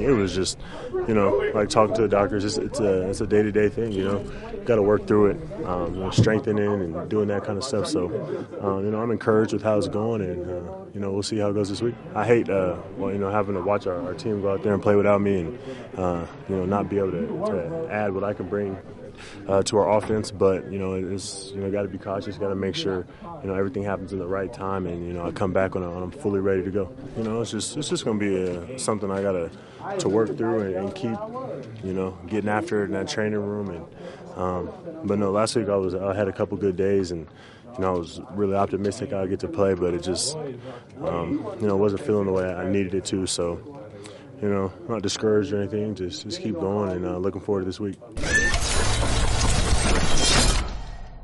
It was just, like talking to the doctors. It's a day-to-day thing. Got to work through it, strengthening and doing that kind of stuff. So, I'm encouraged with how it's going, and we'll see how it goes this week. I hate, having to watch our team go out there and play without me, and not be able to add what I can bring to our offense. But it's got to be cautious. Got to make sure everything happens in the right time, and I come back when I'm fully ready to go. It's just going to be something I got to work through and keep getting after it in that training room. And but no, last week I had a couple good days, and I was really optimistic I'd get to play, but it just wasn't feeling the way I needed it to. So not discouraged or anything. Just keep going, and looking forward to this week.